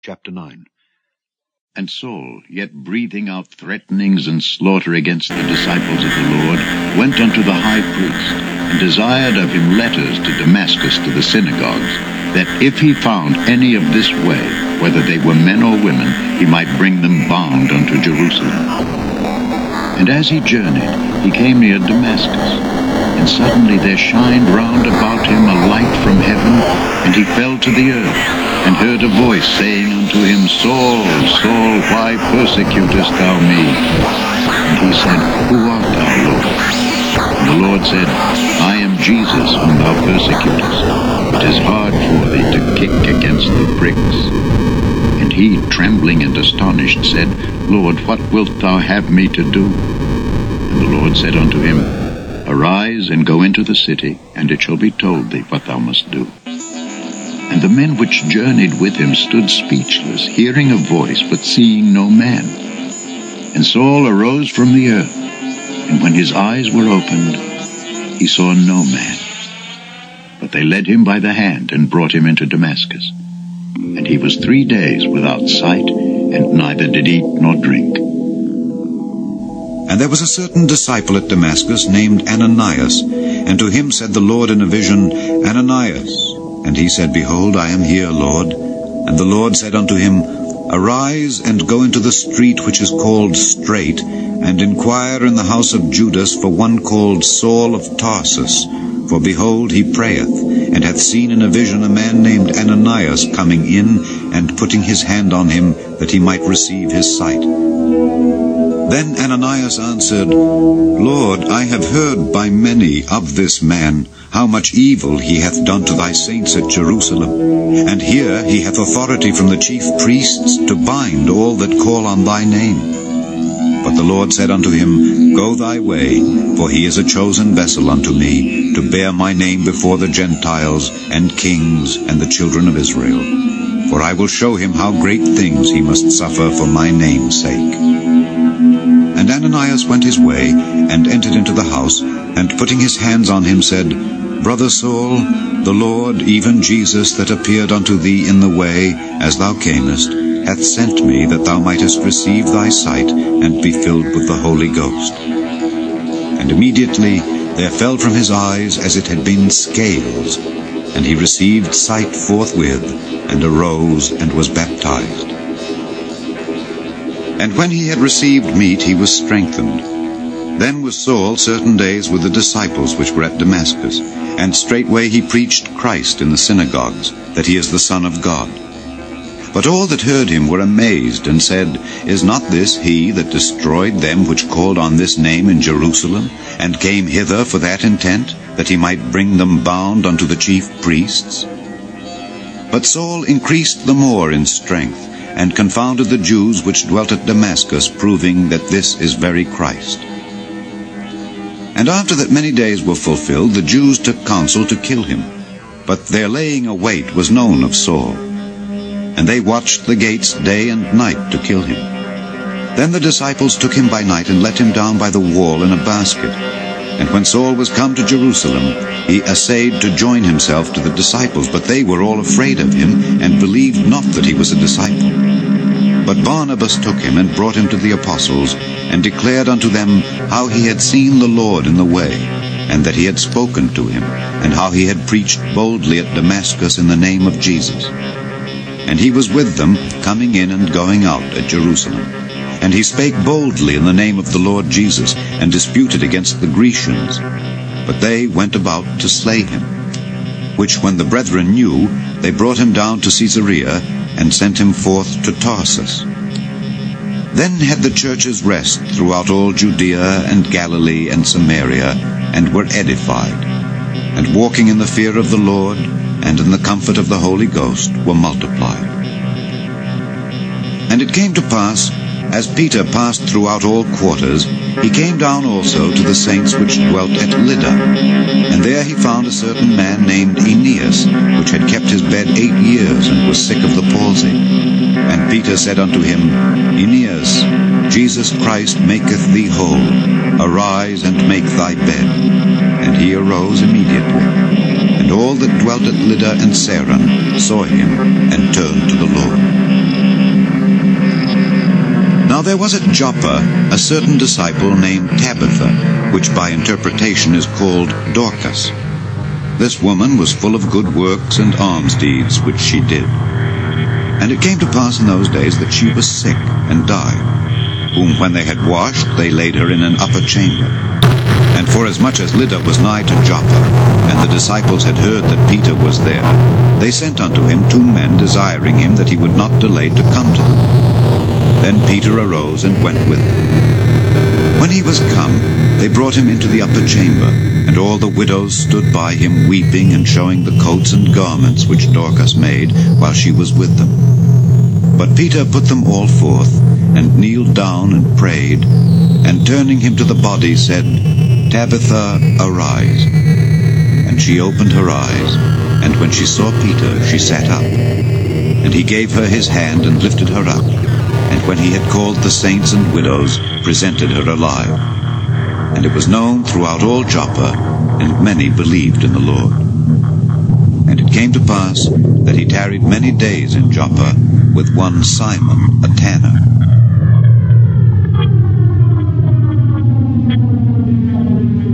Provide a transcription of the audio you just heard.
Chapter 9. And Saul, yet breathing out threatenings and slaughter against the disciples of the Lord, went unto the high priest, and desired of him letters to Damascus to the synagogues, that if he found any of this way, whether they were men or women, he might bring them bound unto Jerusalem. And as he journeyed, he came near Damascus, and suddenly there shined round about him a light from heaven, and he fell to the earth, and heard a voice saying unto him, Saul, Saul, why persecutest thou me? And he said, Who art thou, Lord? And the Lord said, I am Jesus whom thou persecutest. It is hard for thee to kick against the pricks. And he, trembling and astonished, said, Lord, what wilt thou have me to do? And the Lord said unto him, Arise, and go into the city, and it shall be told thee what thou must do. And the men which journeyed with him stood speechless, hearing a voice, but seeing no man. And Saul arose from the earth, and when his eyes were opened, he saw no man. But they led him by the hand, and brought him into Damascus. And he was 3 days without sight, and neither did eat nor drink. And there was a certain disciple at Damascus named Ananias, and to him said the Lord in a vision, Ananias. And he said, Behold, I am here, Lord. And the Lord said unto him, Arise, and go into the street which is called Straight, and inquire in the house of Judas for one called Saul of Tarsus. For behold, he prayeth, and hath seen in a vision a man named Ananias coming in, and putting his hand on him, that he might receive his sight. Then Ananias answered, Lord, I have heard by many of this man, how much evil he hath done to thy saints at Jerusalem. And here he hath authority from the chief priests to bind all that call on thy name. But the Lord said unto him, Go thy way, for he is a chosen vessel unto me, to bear my name before the Gentiles, and kings, and the children of Israel. For I will show him how great things he must suffer for my name's sake. And Ananias went his way, and entered into the house, and putting his hands on him said, Brother Saul, the Lord, even Jesus, that appeared unto thee in the way, as thou camest, hath sent me, that thou mightest receive thy sight, and be filled with the Holy Ghost. And immediately there fell from his eyes as it had been scales, and he received sight forthwith, and arose, and was baptized. And when he had received meat, he was strengthened. Then was Saul certain days with the disciples which were at Damascus, and straightway he preached Christ in the synagogues, that he is the Son of God. But all that heard him were amazed, and said, Is not this he that destroyed them which called on this name in Jerusalem, and came hither for that intent, that he might bring them bound unto the chief priests? But Saul increased the more in strength, and confounded the Jews which dwelt at Damascus, proving that this is very Christ. And after that many days were fulfilled, the Jews took counsel to kill him. But their laying a wait was known of Saul. And they watched the gates day and night to kill him. Then the disciples took him by night, and let him down by the wall in a basket. And when Saul was come to Jerusalem, he essayed to join himself to the disciples, but they were all afraid of him, and believed not that he was a disciple. But Barnabas took him, and brought him to the apostles, and declared unto them how he had seen the Lord in the way, and that he had spoken to him, and how he had preached boldly at Damascus in the name of Jesus. And he was with them, coming in and going out at Jerusalem. And he spake boldly in the name of the Lord Jesus, and disputed against the Grecians. But they went about to slay him. Which when the brethren knew, they brought him down to Caesarea, and sent him forth to Tarsus. Then had the churches rest throughout all Judea and Galilee and Samaria, and were edified, and walking in the fear of the Lord, and in the comfort of the Holy Ghost, were multiplied. And it came to pass, as Peter passed throughout all quarters, he came down also to the saints which dwelt at Lydda. And there he found a certain man named Aeneas, which had kept his bed 8 years, and was sick of the palsy. And Peter said unto him, Aeneas, Jesus Christ maketh thee whole. Arise, and make thy bed. And he arose immediately. And all that dwelt at Lydda and Saron saw him, and turned to the Lord. Now there was at Joppa a certain disciple named Tabitha, which by interpretation is called Dorcas. This woman was full of good works and alms deeds which she did. And it came to pass in those days that she was sick and died, whom when they had washed, they laid her in an upper chamber. And forasmuch as Lydda was nigh to Joppa, and the disciples had heard that Peter was there, they sent unto him 2 men, desiring him that he would not delay to come to them. Then Peter arose and went with them. When he was come, they brought him into the upper chamber, and all the widows stood by him, weeping and showing the coats and garments which Dorcas made while she was with them. But Peter put them all forth, and kneeled down and prayed, and turning him to the body said, Tabitha, arise. And she opened her eyes, and when she saw Peter, she sat up. And he gave her his hand and lifted her up, and when he had called the saints and widows, presented her alive. And it was known throughout all Joppa, and many believed in the Lord. And it came to pass that he tarried many days in Joppa with one Simon, a tanner.